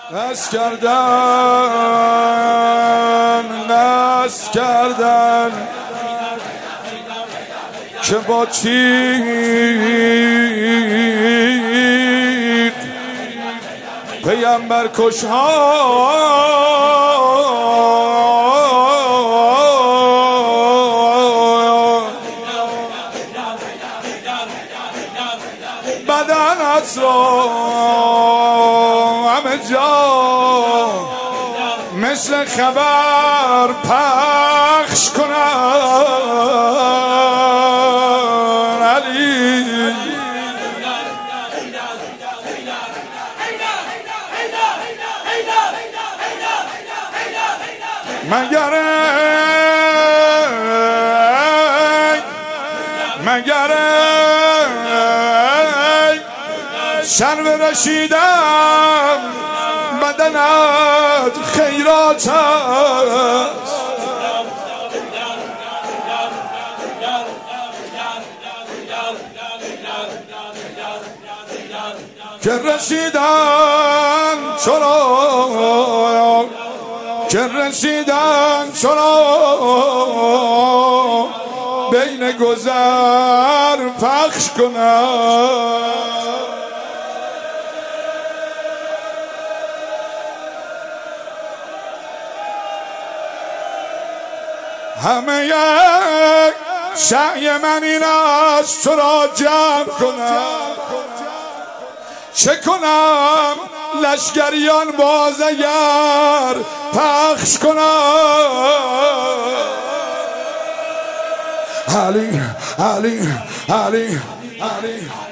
نس کردن که با تیر پیامبر کش ها بدنت را همه جا مثل خبر پخش کنن علی مگر سر رسیدم بدنت خیرات است که رسیدن چرا بین گذر پخش کنم همه یک سعی من این است تو را جمع کنم چه کنم لشکریان باز اگر پخش کنم علی